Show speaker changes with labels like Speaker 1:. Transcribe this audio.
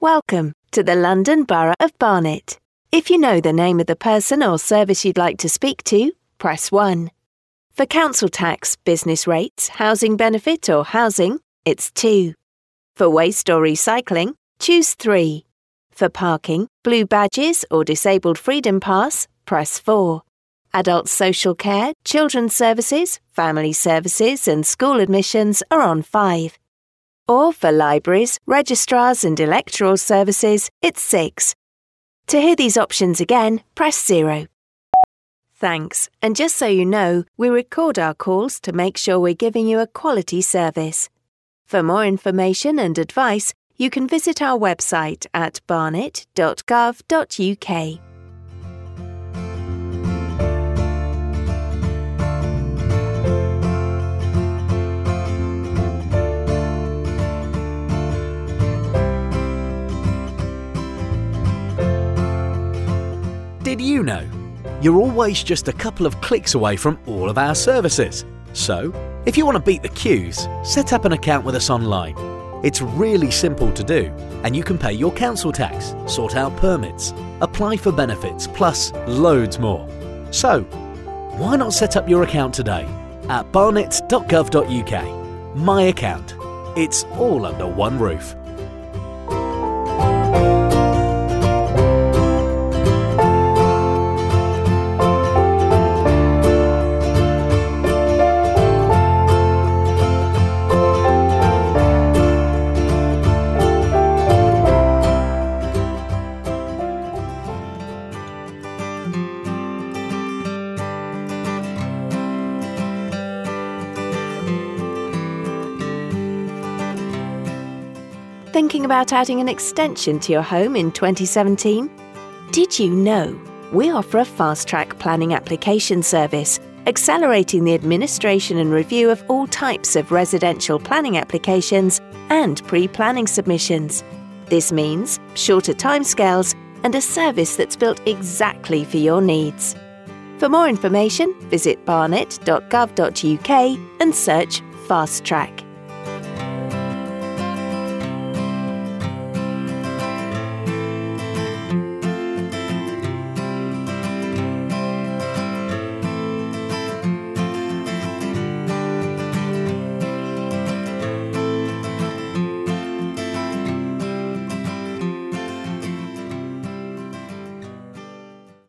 Speaker 1: Welcome to the London Borough of Barnet. If you know the name of the person or service you'd like to speak to, press 1. For council tax, business rates, housing benefit or housing, it's 2. For waste or recycling, choose 3. For parking, blue badges or disabled freedom pass, press 4. Adult social care, children's services, family services and school admissions are on 5. Or for libraries, registrars and electoral services, it's 6. To hear these options again, press 0. Thanks, and just so you know, we record our calls to make sure we're giving you a quality service. For more information and advice, you can visit our website at barnet.gov.uk.
Speaker 2: Did you know? You're always just a couple of clicks away from all of our services. So, if you want to beat the queues, set up an account with us online. It's really simple to do, and you can pay your council tax, sort out permits, apply for benefits, plus loads more. So, why not set up your account today at barnet.gov.uk. My account. It's all under one roof.
Speaker 1: Thinking about adding an extension to your home in 2017? Did you know we offer a fast-track planning application service, accelerating the administration and review of all types of residential planning applications and pre-planning submissions. This means shorter timescales and a service that's built exactly for your needs. For more information, visit barnet.gov.uk and search Fast Track.